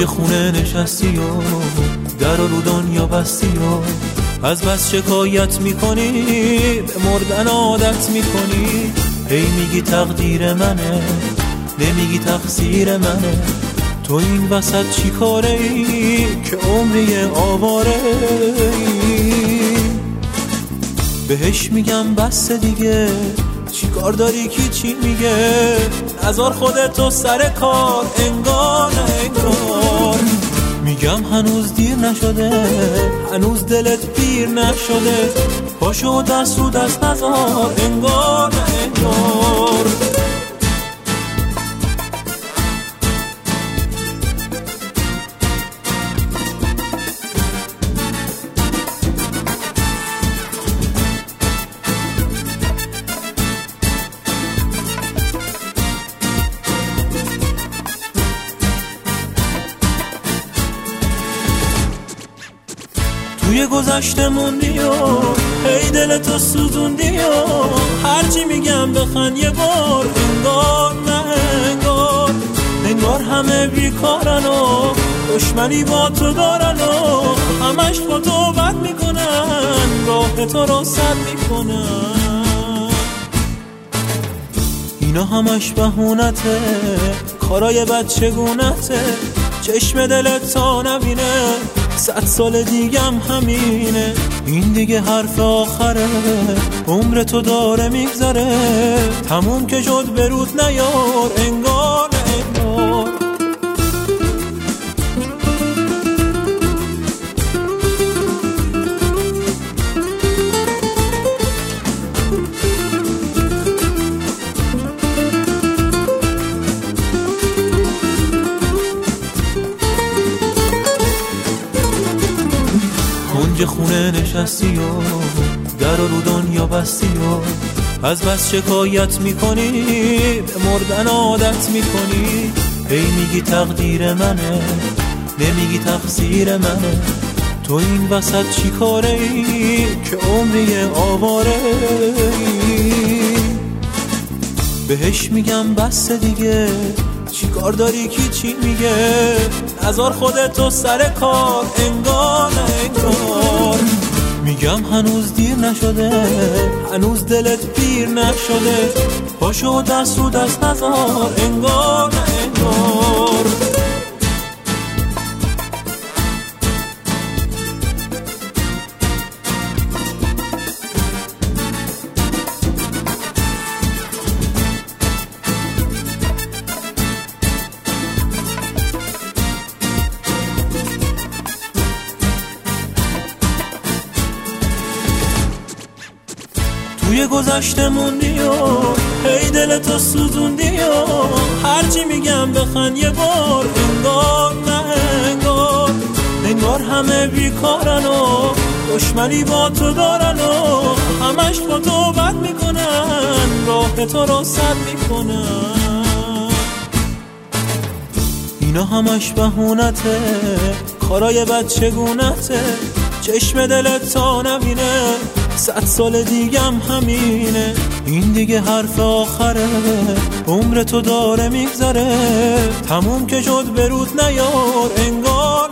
کنج خونه نشستی و در رو دنیا بستی و از بس شکایت میکنی به مردن عادت میکنی. هی میگی تقدیر منه نمیگی تقصیر منه. تو این وسط چی کاره ای که عمری آواره ای؟ بهش میگم بس دیگه چی کار داری کی چی میگه؟ نذار خودتو سر کار انگار نه انگار. میگم هنوز دیر نشده هنوز دلت پیر نشده. پاشو دست رو دست نذار انگار نه انگار. توی گذشته موندی و هی دلتو سوزوندی و هرچی میگم بخند یه بار انگار نه انگار. انگار همه بیکارن و دشمنی با تو دارن و همش با تو بد میکنن راه تو رو سد میکنن. اینا همش بهونته کارای بچگونته. چشم دلت تا نبینه 100 سال دیگم همینه. این دیگه حرف آخره عمر تو داره میگذره. تموم که شد برود نیار انگار نه انگار. کنج خونه نشستی و در رو دنیا بستی و از بس شکایت میکنی به مردن عادت میکنی. هی میگی تقدیر منه نمیگی تقصیر منه. تو این وسط چی کاره ای که عمری آواره ای؟ بهش میگم بس دیگه چی کار داری کی چی میگه؟ نذار خودتو سر کار انگار نه انگار. میگم هنوز دیر نشده هنوز دلت پیر نشده. پاشو دست رو دست نذار انگار نه انگار. توی گذشته موندی و هی دلتو سوزوندی و هرچی میگم بخند یه بار انگار نه انگار. انگار همه بیکارن و دشمنی با تو دارن و همش با تو بد میکنن راه تو رو سد میکنن. اینا همش بهونته کارای بچگونته. چشم دلت تا نبینه 100 سال دیگم همینه. این دیگه حرف آخره عمر تو داره میگذره. تموم که شد برود نیار انگار